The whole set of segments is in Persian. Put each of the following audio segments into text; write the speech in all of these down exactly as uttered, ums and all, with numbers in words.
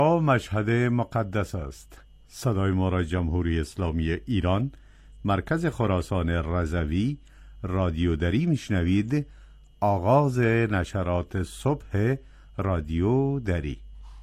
مشهد مقدس است. صدای ما را جمهوری اسلامی ایران، مرکز خراسان رضوی، رادیو دری میشنوید. آغاز نشرات صبح رادیو دری.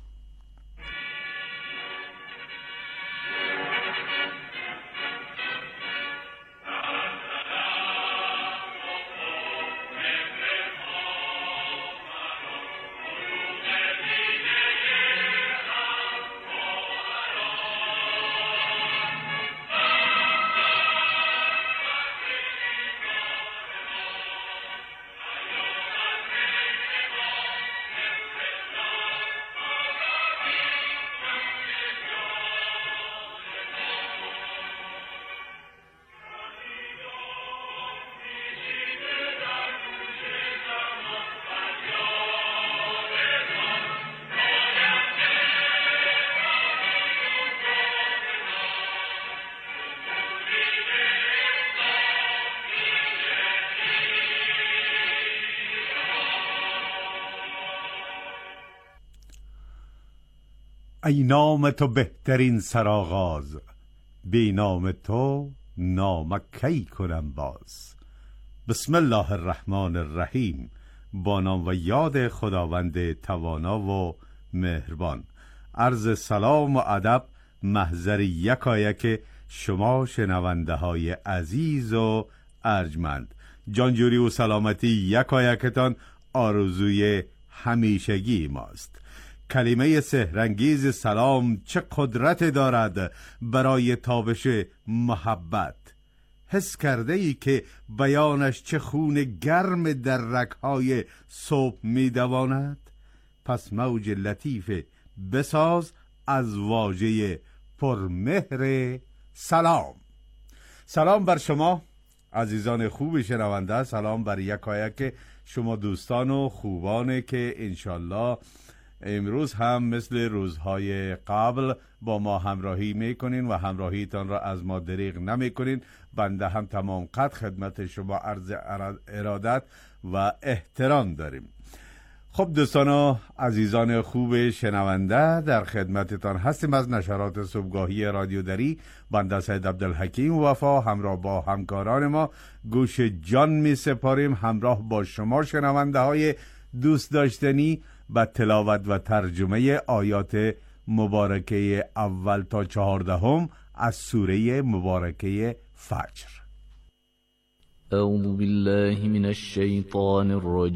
ای نام تو بهترین سرآغاز، بی نام تو نام کی کنم باز. بسم الله الرحمن الرحیم. با نام و یاد خداوند توانا و مهربان. عرض سلام و ادب محضر یکایک شما شنونده های عزیز و ارجمند. جانجوری و سلامتی یکایکتان آرزوی همیشگی ماست. کلمه سحرانگیز سلام چه قدرت دارد برای تابش محبت. حس کرده ای که بیانش چه خون گرم در رگ‌های صبح می دواند؟ پس موج لطیف بساز از واژه پرمهر سلام. سلام بر شما عزیزان خوب شنونده، سلام بر یکایک شما دوستان و خوبانه که انشالله امروز هم مثل روزهای قبل با ما همراهی میکنین و همراهیتان را از ما دریغ نمیکنین. بنده هم تمام قد خدمت شما عرض ارادت و احترام داریم. خب دوستان و عزیزان خوب شنونده، در خدمتتان هستیم از نشرات صبحگاهی رادیو دری. بنده سید عبدالحکیم وفا همراه با همکاران ما گوش جان می سپاریم همراه با شما شنونده های دوست داشتنی با تلاوت و ترجمه آیات مبارکه اول تا چهاردهم از سوره مبارکه فجر. اعوذ بالله من الشیطان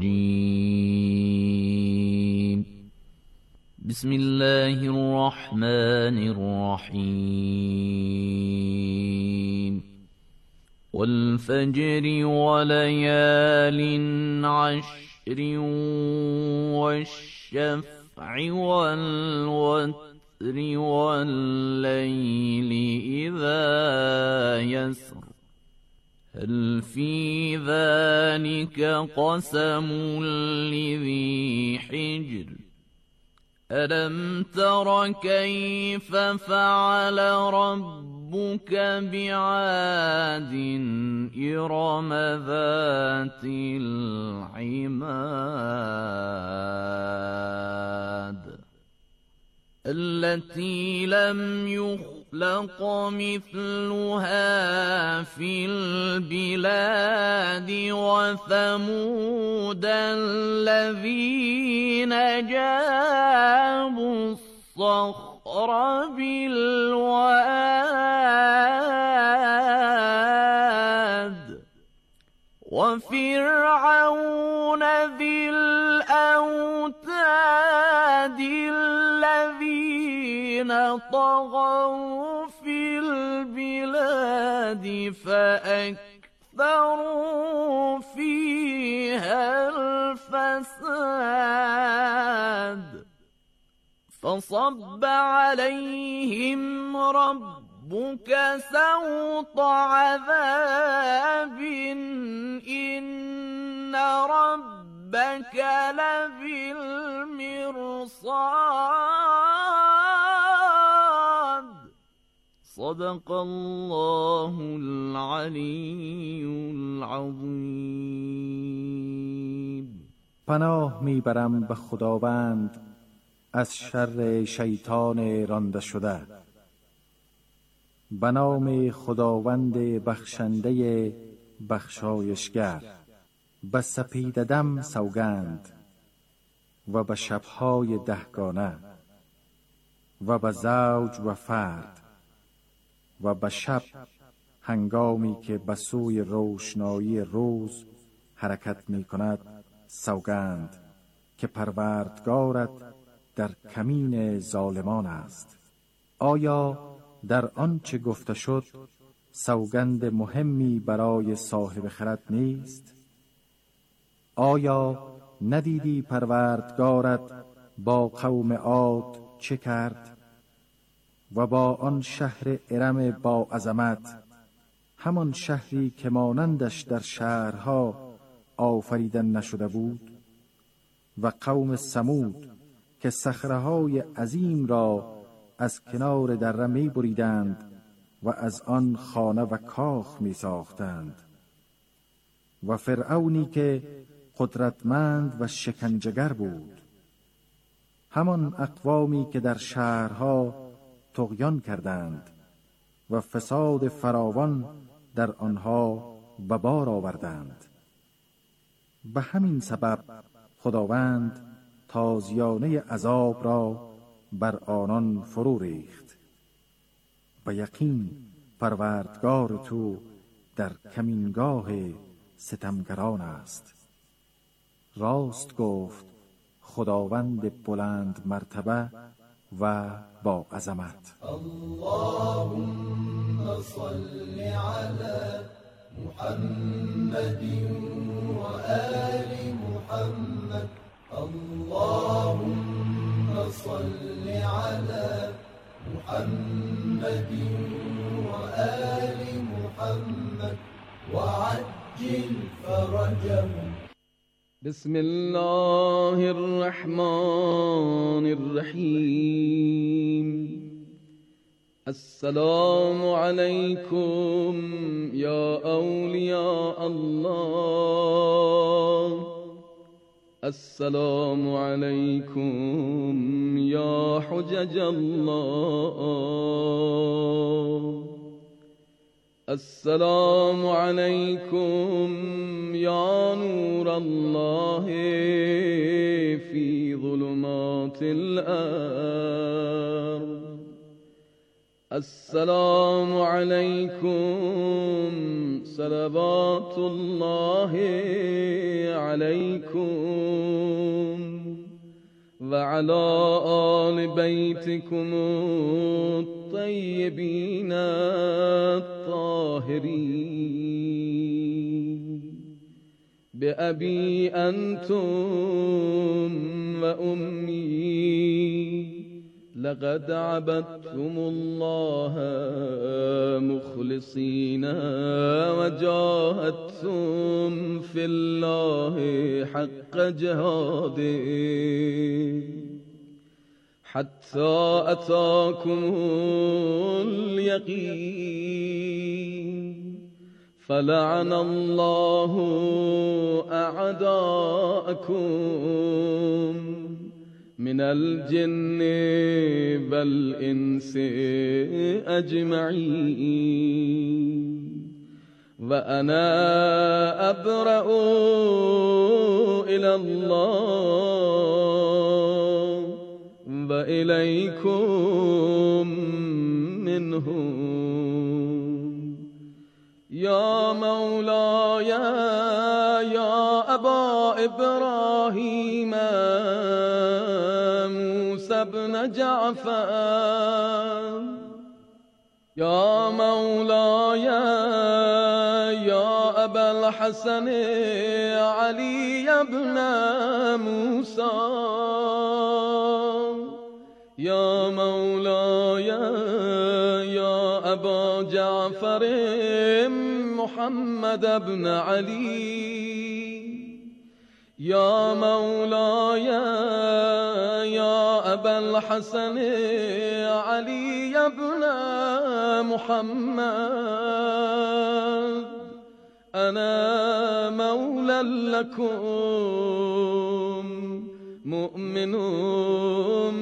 الرجیم. بسم الله الرحمن الرحیم. والفجر وليال عشر والشفع والوتر والليل إذا يسر هل في ذلك قسم لذي حجر ألم تر كيف فعل ربك بعاد إرم ذات العماد التي لم يخلق مثلها في البلاد وثمود الذين جابوا الصخر بالواد وفرعون ذي الأوتاد الذين طغوا في البلاد فأكثروا فيها الفساد فصب عليهم ربك سوط عذاب إن ربك لبالمرصاد صدق الله العلی العظیم. پناه میبرم به خداوند از شر شیطان رانده شده. به نام خداوند بخشنده بخشایشگر. به سپید دم سوگند و به شبهای دهگانه و به زوج و فرد و به شب هنگامی که به سوی روشنایی روز حرکت می کند سوگند که پروردگارت در کمین ظالمان است. آیا در آنچه گفته شد سوگند مهمی برای صاحب خرد نیست؟ آیا ندیدی پروردگارت با قوم عاد چه کرد و با آن شهر ارم با عظمت، همان شهری که مانندش در شهرها آفریدن نشده بود، و قوم ثمود که صخره‌های عظیم را از کنار دره می بریدند و از آن خانه و کاخ می ساختند، و فرعونی که قدرتمند و شکنجه‌گر بود، همان اقوامی که در شهرها طغیان کردند و فساد فراوان در آنها به بار آوردند. به همین سبب خداوند تازیانه عذاب را بر آنان فرو ریخت. به یقین پروردگار تو در کمینگاه ستمگران است. راست گفت خداوند بلند مرتبه و با عظمت. اللهم صل علی محمد و آل محمد. اللهم صل علی محمد و آل محمد و عجل فرجهم. بسم الله الرحمن الرحیم. السلام علیکم یا اولیاء الله. السلام علیکم یا حجج الله. السلام علیکم یا نور الله فی ظلمات الارض. السلام علیکم صلوات الله علیکم و علی آل بیتکم الطیبین الطاهرین. بأبی انتم و امی لقد عبدتم الله مخلصین و جاهدتم فی الله حق جهاده حتی اتاکم الیقین. فلعن الله اعداءکم من الجن والانس اجمعین. و انا ابرأ الی الله و الیکم منهم. یا مولاي یا ابا ابراهیم موسی بن جعفر. یا مولاي یا ابا الحسن علی بن موسی. یا مولاي یا ابا جعفر محمد بن علی. یا مولاي یا ابا الحسن علی بن محمد. انا مولا لكم مؤمنون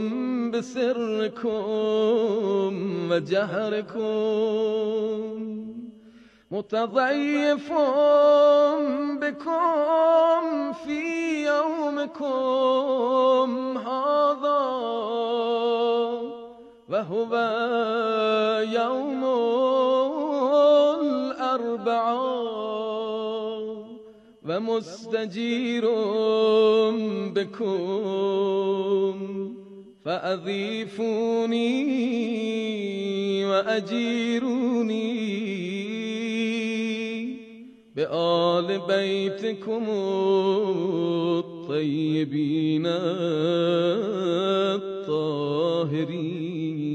بسركم وجهركم متضيف بكم في يومكم هذا وهو يوم الأربعاء ومستجير بكم فأضيفوني وأجيروني بآل بيتكم الطيبين الطاهرين.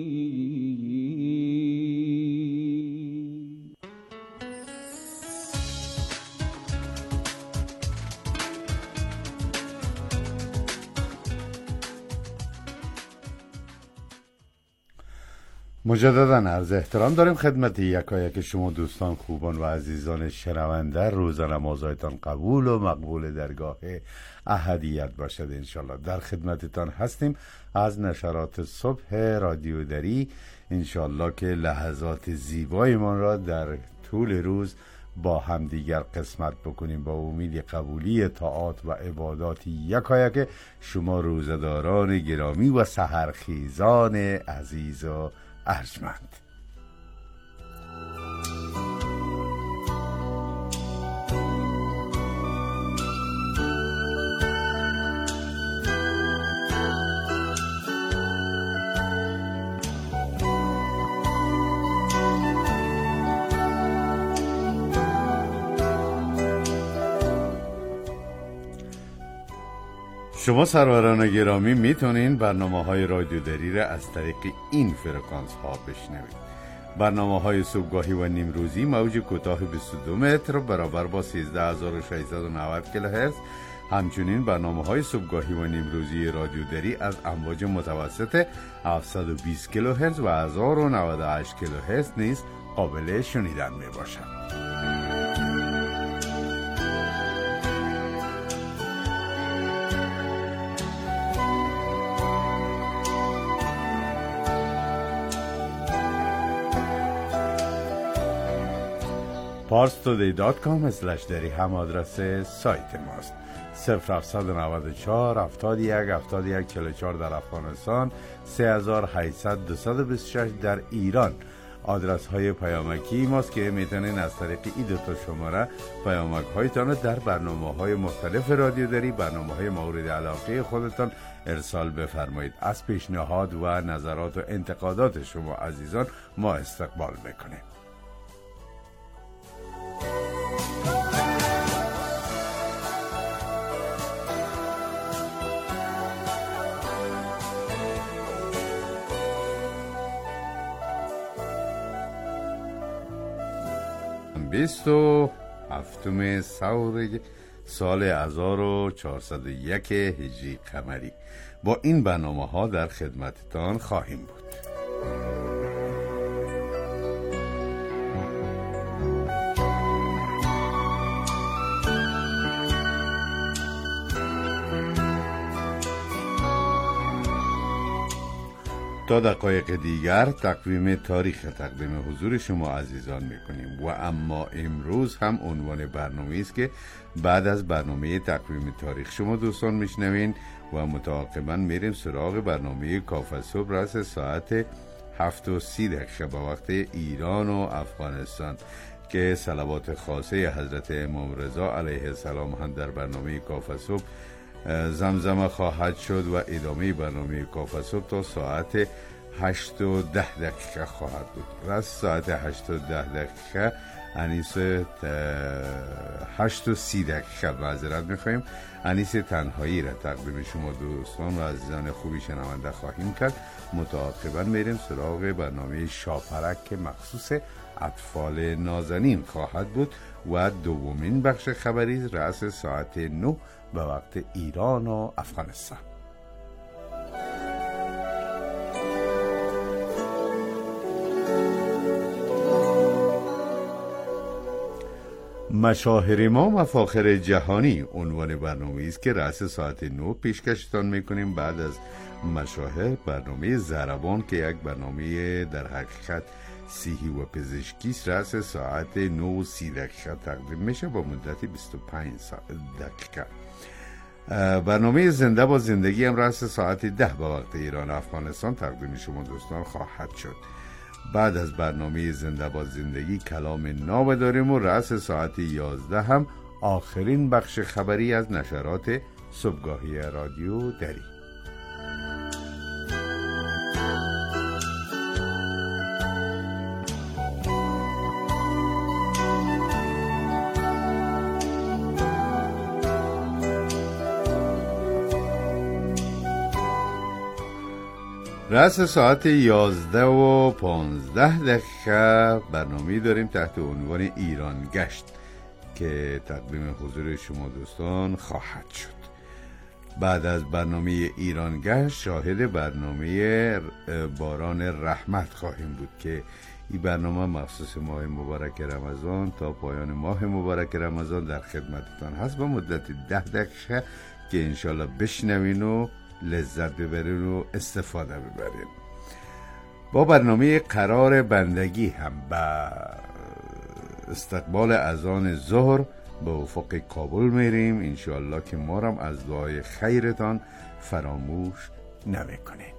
مجددا عرض احترام داریم خدمت یکایک شما دوستان خوبان و عزیزان شنونده. روز نمازهایتان قبول و مقبول درگاه احدیت باشد انشالله. در خدمتتان هستیم از نشرات صبح رادیو دری انشالله که لحظات زیبایمان را در طول روز با همدیگر قسمت بکنیم با امید قبولی طاعات و عبادات یکایک شما روزداران گرامی و سحرخیزان عزیز و ارجمند. شما سروران گرامی میتونین برنامه های رادیو دری را از طریق این فرکانس ها بشنوید. برنامه های صبحگاهی و نیم روزی موج کوتاه بیست و دو متر برابر با سیزده هزار و ششصد و نود کیلوهرتز. همچنین برنامه های صبحگاهی و نیم روزی رادیو دری از امواج متوسط هفتصد و بیست کیلوهرتز و هزار و نود و هشت کیلوهرتز نیز قابل شنیدن می باشد. پارس تودی دات کام اسلش دری هم آدرس سایت ماست. صفر هفتصد و نود و چهار هفتاد و یک هفتاد و یک چهل و چهار در افغانستان، سه هزار و هشتصد دویست و بیست و شش در ایران. آدرس های پیامکی ماست که میتونین از طریق این دو تا شماره پیامک هایتان در برنامه های مختلف رادیو دری، برنامه های مورد علاقه خودتان ارسال بفرمایید. از پیشنهاد و نظرات و انتقادات شما عزیزان ما استقبال میکنیم. بیست و هفتم سور سال هزار و چهارصد و یک هجری قمری با این برنامه ها در خدمتتان خواهیم بود. تا دقایق دیگر تقویم تاریخ تقدیم حضور شما عزیزان میکنیم و اما امروز هم عنوان برنامه است که بعد از برنامه تقویم تاریخ شما دوستان میشنوین و متعاقبا میریم سراغ برنامه کافه صبح راست ساعت هفت و سی دقیقه با وقت ایران و افغانستان که صلوات خاصه حضرت امام رضا علیه السلام هم در برنامه کافه صبح زمزمه خواهد شد و ادامه برنامه کافه صبح تا ساعت هشت و ده دقیقه خواهد بود. راست ساعت هشت و ده دقیقه انیس هشت و سی دقیقه معذرت میخواییم انیس تنهایی را تقدیم شما دوستان و عزیزان خوبی شنونده خواهیم کرد. متعاقبا میریم سراغ برنامه شاپرک که مخصوص اطفال نازنین خواهد بود و دومین بخش خبری رأس ساعت نه به وقت ایران و افغانستان. مشاهیر ما مفاخر جهانی عنوان برنامه است که رأس ساعت نه پیشکشتان میکنیم. بعد از مشاهیر برنامه ضربان که یک برنامه در حقیقت صحی و پزشکی است رأس ساعت نه و سی دقیقه تقدیم میشه با مدت بیست و پنج دقیقه. برنامه زنده با زندگی هم رأس ساعت ده به وقت ایران افغانستان تقدیم شما دوستان خواهد شد. بعد از برنامه زنده با زندگی کلام ناب داریم و رأس ساعت یازده هم آخرین بخش خبری از نشرات صبحگاهی رادیو دری. رأس ساعت یازده و پانزده دقیقه برنامه داریم تحت عنوان ایران گشت که تقدیم حضور شما دوستان خواهد شد. بعد از برنامه ایران گشت شاهد برنامه باران رحمت خواهیم بود که این برنامه مخصوص ماه مبارک رمضان تا پایان ماه مبارک رمضان در خدمتتان هست با مدت ده دقیقه که انشالله بشنوین و لذت ببرین و استفاده ببرین. با برنامه قرار بندگی هم با استقبال اذان ظهر به افق کابل میریم انشالله که ما هم از دعای خیرتان فراموش نمیکنیم.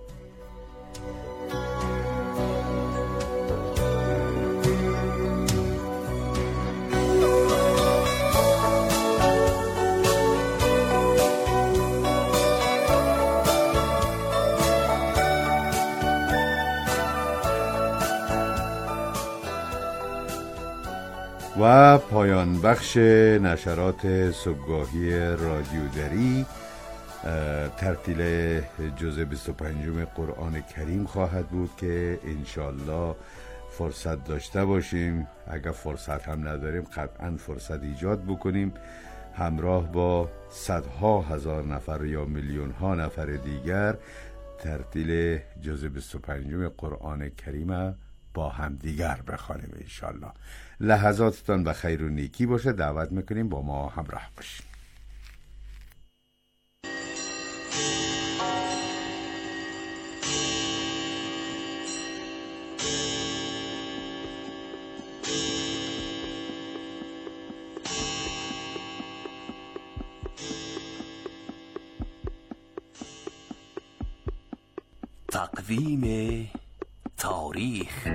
و پایان بخش نشرات صبحگاهی رادیو دری ترتیل جزء بیست و پنجم قرآن کریم خواهد بود که انشالله فرصت داشته باشیم. اگر فرصت هم نداریم قطعا فرصت ایجاد بکنیم همراه با صدها هزار نفر یا میلیون ها نفر دیگر ترتیل جزء بیست و پنجم قرآن کریم با هم دیگر بخوانیم انشالله. لحظاتتان به خیر و نیکی باشه. دعوت میکنیم با ما همراه باشیم. تقویم تاریخ.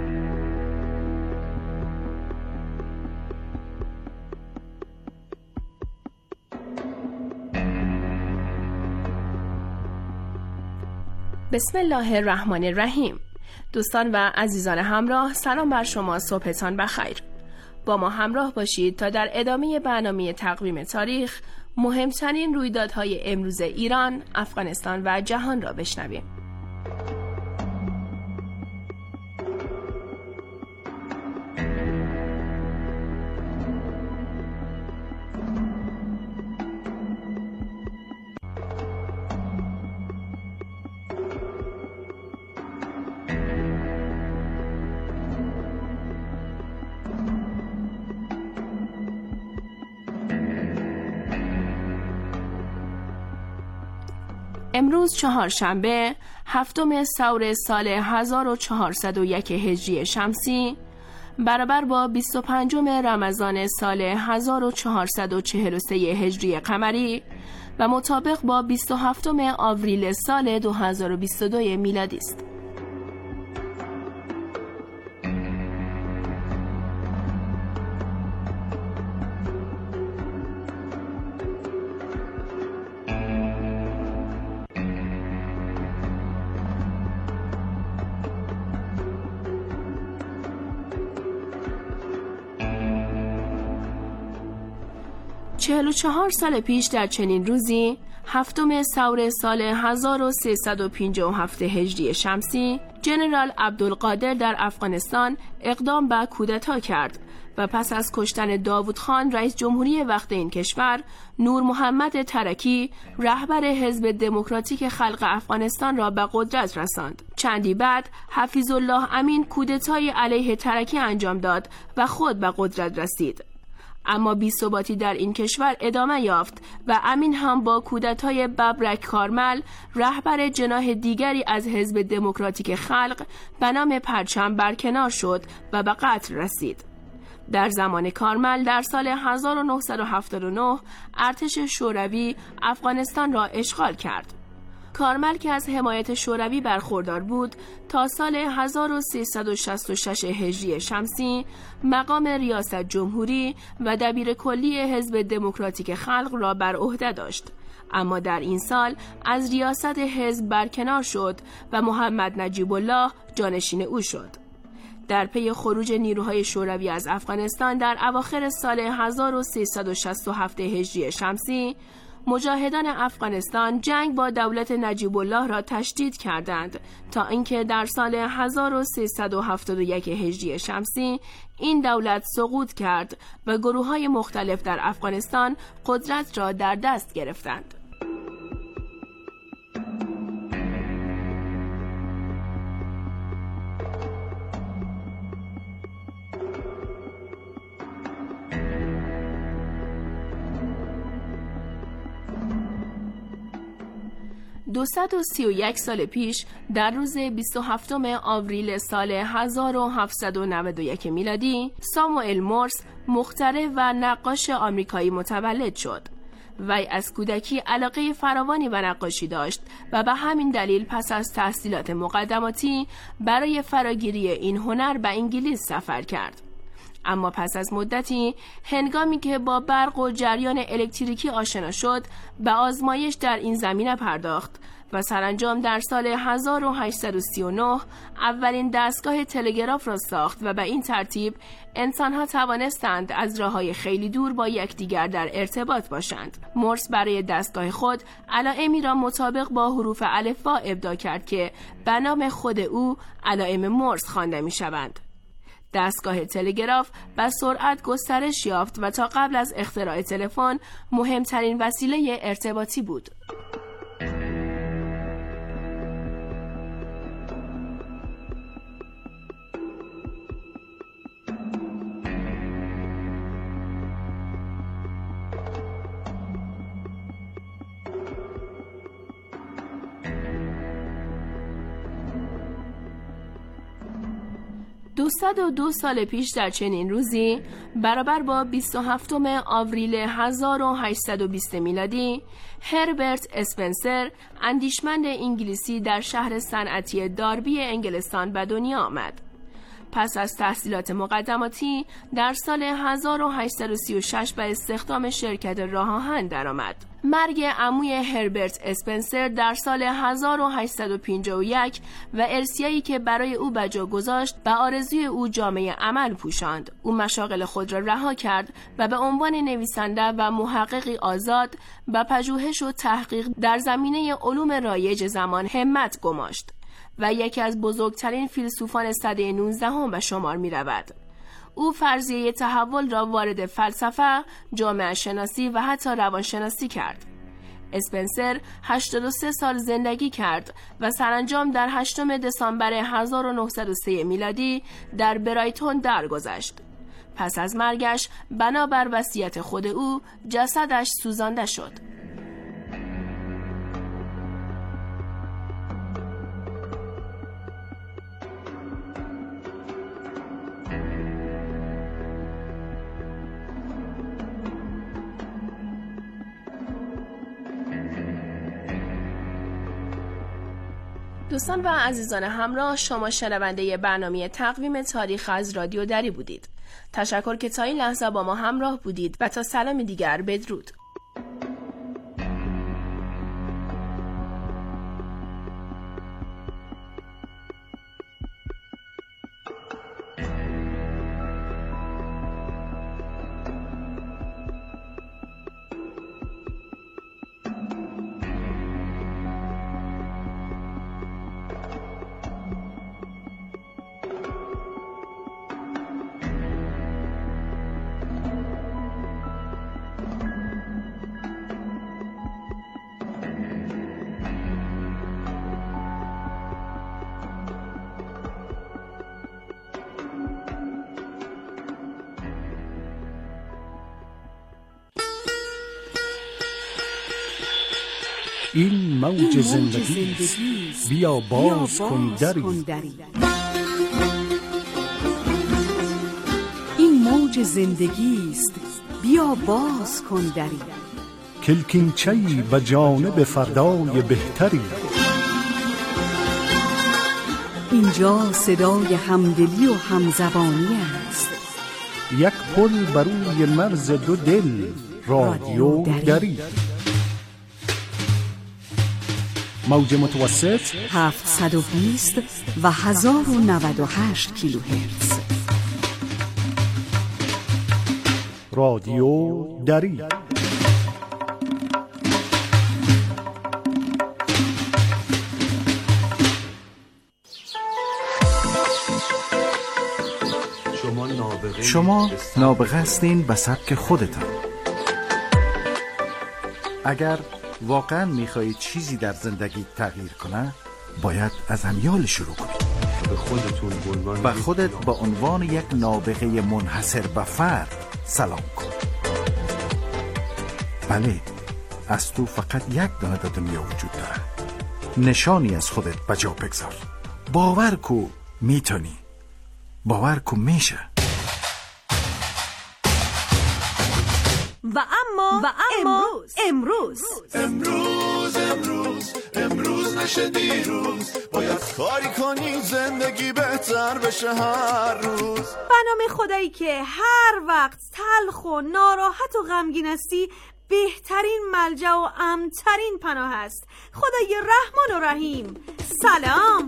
بسم الله الرحمن الرحیم. دوستان و عزیزان همراه، سلام بر شما، صبحتان بخیر. با ما همراه باشید تا در ادامه برنامه تقویم تاریخ مهمترین رویدادهای امروز ایران، افغانستان و جهان را بشنویم. امروز چهارشنبه هفتم ثور سال هزار و چهارصد و یک هجری شمسی برابر با بیست و پنجم رمضان سال هزار و چهارصد و چهل و سه هجری قمری و مطابق با بیست و هفتم آوریل سال دو هزار و بیست و دو میلادی است. چهل و چهار سال پیش در چنین روزی، هفتم ثور سال هزار و سیصد و پنجاه و هفت هجری شمسی، جنرال عبدالقادر در افغانستان اقدام به کودتا کرد و پس از کشتن داوود خان رئیس جمهوری وقت این کشور، نور محمد ترکی رهبر حزب دموکراتیک خلق افغانستان را به قدرت رساند. چندی بعد حفیظ الله امین کودتای علیه ترکی انجام داد و خود به قدرت رسید. اما بی‌ثباتی در این کشور ادامه یافت و امین هم با کودتای ببرک کارمل رهبر جناح دیگری از حزب دموکراتیک خلق به نام پرچم برکنار شد و به قتل رسید. در زمان کارمل در سال هزار و نهصد و هفتاد و نه ارتش شوروی افغانستان را اشغال کرد. کارمل که از حمایت شوروی برخوردار بود تا سال هزار و سیصد و شصت و شش هجری شمسی مقام ریاست جمهوری و دبیر کلی حزب دموکراتیک خلق را بر عهده داشت، اما در این سال از ریاست حزب برکنار شد و محمد نجیب الله جانشین او شد. در پی خروج نیروهای شوروی از افغانستان در اواخر سال هزار و سیصد و شصت و هفت هجری شمسی مجاهدان افغانستان جنگ با دولت نجیب الله را تشدید کردند تا اینکه در سال هزار و سیصد و هفتاد و یک هجری شمسی این دولت سقوط کرد و گروه‌های مختلف در افغانستان قدرت را در دست گرفتند. دویست و سی و یک سال پیش در روز بیست و هفتم آوریل سال هزار و هفتصد و نود و یک میلادی ساموئل مورس مخترع و نقاش آمریکایی متولد شد. وی از کودکی علاقه فراوانی به نقاشی داشت و به همین دلیل پس از تحصیلات مقدماتی برای فراگیری این هنر به انگلیس سفر کرد. اما پس از مدتی هنگامی که با برق و جریان الکتریکی آشنا شد به آزمایش در این زمینه پرداخت و سرانجام در سال هزار و هشتصد و سی و نه اولین دستگاه تلگراف را ساخت و به این ترتیب انسانها توانستند از راههای خیلی دور با یکدیگر در ارتباط باشند. مورس برای دستگاه خود علائمی را مطابق با حروف الفبا ابداع کرد که به نام خود او علائم مورس خوانده می‌شوند. دستگاه تلگراف به سرعت گسترش یافت و تا قبل از اختراع تلفن مهمترین وسیله ارتباطی بود. دویست و دو سال پیش در چنین روزی برابر با بیست و هفتم آوریل هزار و هشتصد و بیست میلادی هربرت اسپنسر اندیشمند انگلیسی در شهر صنعتی داربی انگلستان به دنیا آمد. پس از تحصیلات مقدماتی در سال هزار و هشتصد و سی و شش به استخدام شرکت راه آهن درآمد. مرگ عموی هربرت اسپنسر در سال هزار و هشتصد و پنجاه و یک و ارثیه‌ای که برای او به جا گذاشت به آرزوی او جامه عمل پوشاند. او مشاغل خود را رها کرد و به عنوان نویسنده و محققی آزاد به پژوهش و تحقیق در زمینه علوم رایج زمان همت گماشت و یکی از بزرگترین فیلسوفان سده نوزدهم به شمار می رود. او فرضیه تحول را وارد فلسفه، جامعه شناسی و حتی روانشناسی کرد. اسپنسر هشتاد و سه سال زندگی کرد و سرانجام در هشتم دسامبر هزار و نهصد و سه میلادی در برایتون درگذشت. پس از مرگش بنابر وصیت خود او جسدش سوزانده شد. دوستان و عزیزان همراه، شما شنونده برنامه تقویم تاریخ از رادیو دری بودید. تشکر که تا این لحظه با ما همراه بودید و تا سلام دیگر بدرود. این موج زندگی است، بیا باز کن دری. این موج زندگی است، بیا باز کن دری. کلکینچه‌ای به جانب فردای بهتری. اینجا صدای همدلی و همزبانی است. یک پل بر روی مرز دو دل، رادیو دری. موج متوسط هفتصد و بیست و هزار و نود و هشت کیلوهرتز. رادیو دری. شما نابغه هستین به سبک خودتان. اگر واقعا میخواهید چیزی در زندگی تغییر کنه، باید از همیال شروع کنید. به خودتون به خودت با عنوان یک نابغه منحصر به فرد سلام کن. بله، از تو فقط یک دانه در دنیا وجود داره. نشانی از خودت به جا بگذار. باور کو میتونی. باور کو میشه. و اما و اما امروز امروز امروز امروز نشه دیروز، باید کاری کنی زندگی بهتر بشه هر روز. به نام خدایی که هر وقت تلخ و ناراحت و غمگین هستی بهترین ملجأ و امن‌ترین پناه است. خدای رحمان و رحیم. سلام.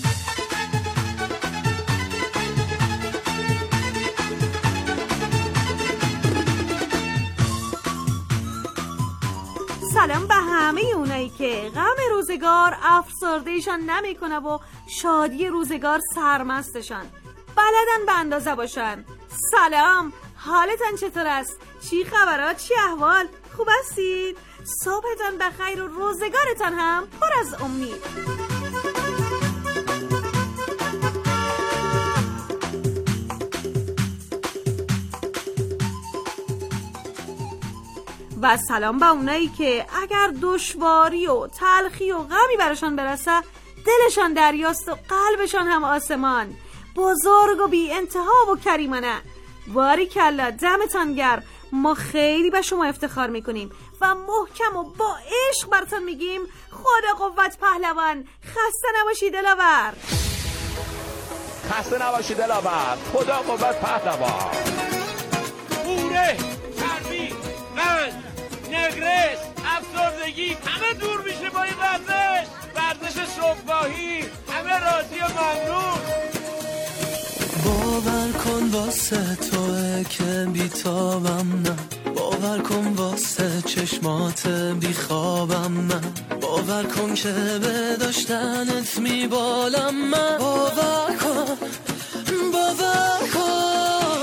سلام به همه اونایی که غم روزگار افسردهشان نمیکنه و شادی روزگار سرمستشان. بلدن به اندازه باشن. سلام، حالتان چطور است؟ چی خبرات؟ چی احوال؟ خوب هستید؟ صبحتان بخیر و روزگارتان هم پر از امید. و سلام به اونایی که اگر دشواری و تلخی و غمی براشان برسه دلشان دریاست و قلبشان هم آسمان. بزرگ و بی انتها و کریمانه. باریکلا، دمتان گرم. ما خیلی به شما افتخار میکنیم و محکم و با عشق براتون میگیم خدا قوت پهلوان. خسته نباشی دلاور. خسته نباشی دلاور. خدا قوت پهلوان. بوره، چربی، قند، نگرس، افسردگی همه دور میشه با این ورزش. ورزش صبحگاهی، همه راضی و ممنون. باور کن واسه توه که بیتابم نه، باور کن واسه چشمات بیخوابم من، باور کن که به داشتنت میبالم من، باور کن باور کن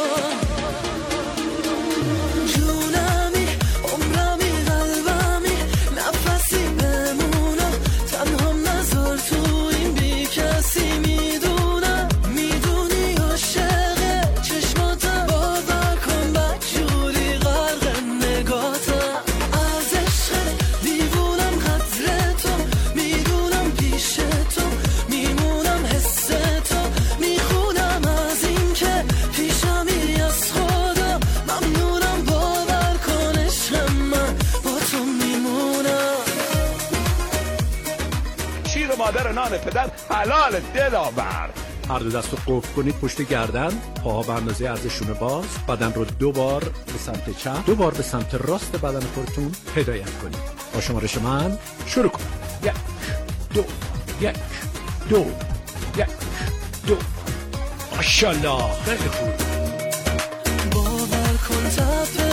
مادر نان پدر حلال دلاور. هر دو دست رو قفل کنید پشت گردن، پاها به اندازه عرض شونه باز، بدن رو دو بار به سمت چپ، دو بار به سمت راست بدن خودتون هدایت کنید. با شمارش من شروع کنید. یک دو یک دو یک دو. ماشاءالله خیلی خوب. باور کن